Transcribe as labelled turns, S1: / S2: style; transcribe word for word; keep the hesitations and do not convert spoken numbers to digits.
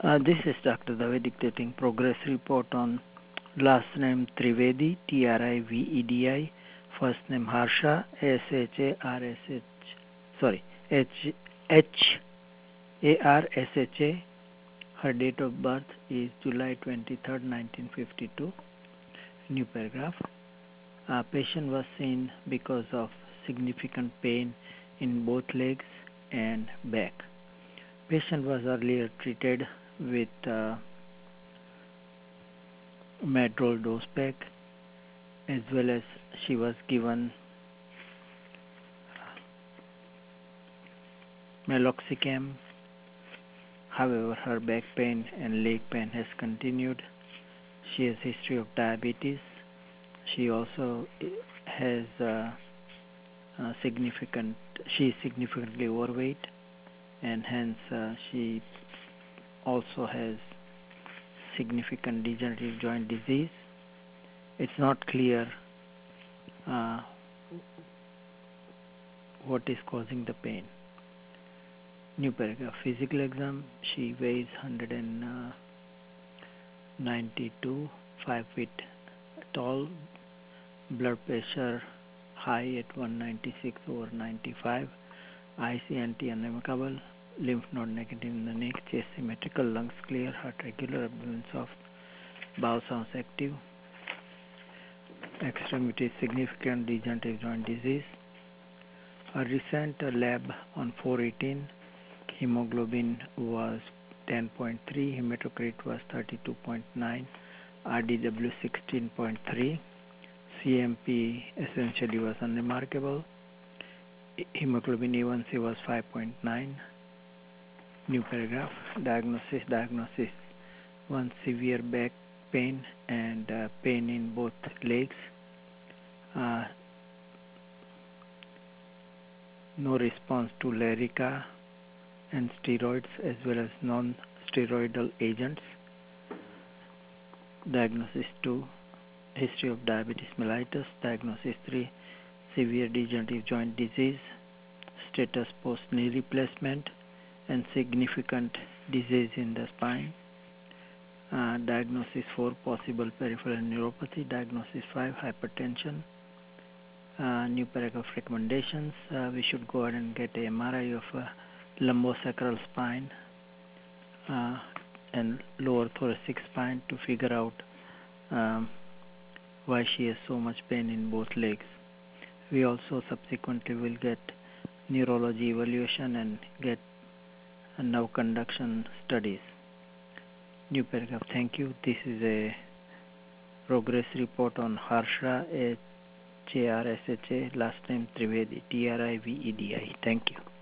S1: Uh, this is Doctor Dave dictating progress report on last name Trivedi, T R I V E D I, first name Harsha, S H A R S H, sorry, H H A R S H A. Her date of birth is July twenty-third, nineteen fifty-two. New paragraph. Uh, patient was seen because of significant pain in both legs and back. Patient was earlier treated with uh, Madrol dose pack, as well as she was given meloxicam. However, her back pain and leg pain has continued. She has history of diabetes. She also has uh, uh, significant. She is significantly overweight, and hence uh, she also has significant degenerative joint disease. It's not clear uh, what is causing the pain. New paragraph. Physical exam. She weighs one hundred ninety-two, five feet tall. Blood pressure high at one ninety-six over ninety-five. I C anti-anemicable. Lymph node negative in the neck. Chest symmetrical. Lungs clear. Heart regular. Abdomen soft. Bowel sounds active. Extremity significant degenerative joint disease. A recent lab on four eighteen. Hemoglobin was ten point three. Hematocrit was thirty-two point nine. R D W sixteen point three. C M P essentially was unremarkable. Hemoglobin A one C was five point nine. New paragraph. Diagnosis. Diagnosis. One severe back pain and uh, pain in both legs. Uh, no response to Lyrica and steroids as well as non-steroidal agents. Diagnosis two. History of diabetes mellitus. Diagnosis three. Severe degenerative joint disease. Status post knee replacement and significant disease in the spine. Uh, diagnosis four. Possible peripheral neuropathy. Diagnosis five. Hypertension. Uh, new paragraph recommendations. Uh, we should go ahead and get a M R I of uh, lumbosacral spine uh, and lower thoracic spine to figure out um, why she has so much pain in both legs. We also subsequently will get neurology evaluation and get nerve conduction studies. New paragraph. Thank you. This is a progress report on Harsha, H A R S H A, last name Trivedi, T R I V E D I. Thank you.